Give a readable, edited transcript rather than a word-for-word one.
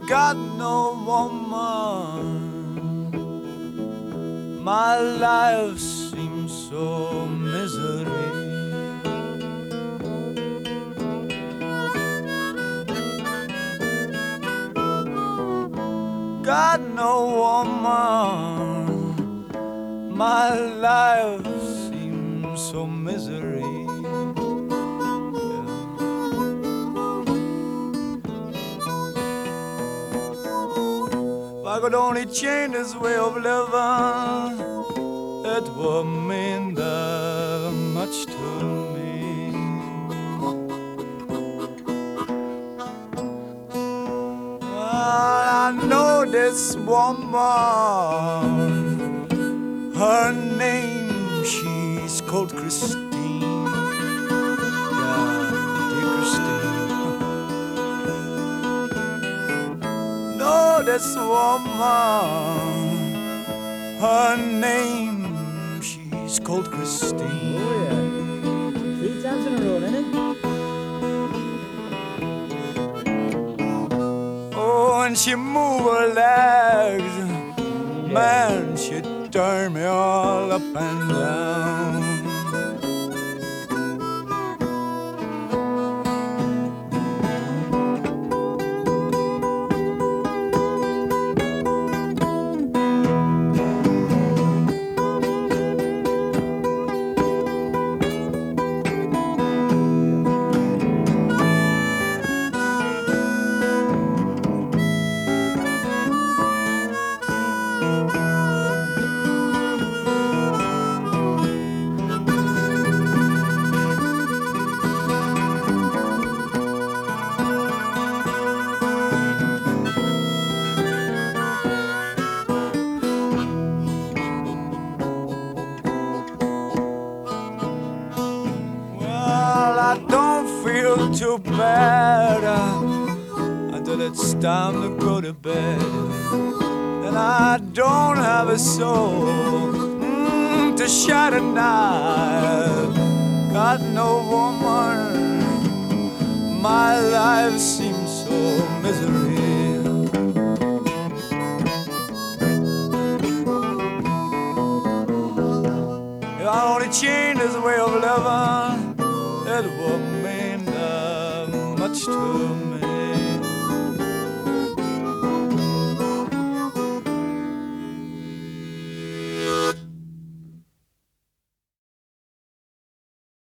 got no woman. My life seems so misery. Got no woman. My life seems so misery. If I could only change this way of living, it would mean that much to me. Well, I know this woman, her name, she's called Christine. Yeah, dear Christine. Know this woman, her name, she's called Christine. Oh yeah, 3 times in a row, isn't it? Oh, and she move her legs, man, she turn me all up and down. I don't feel too bad until it's time to go to bed. And I don't have a soul to shine at night. Got no woman, my life seems so misery. If I only change this way of living, it would mean much to me.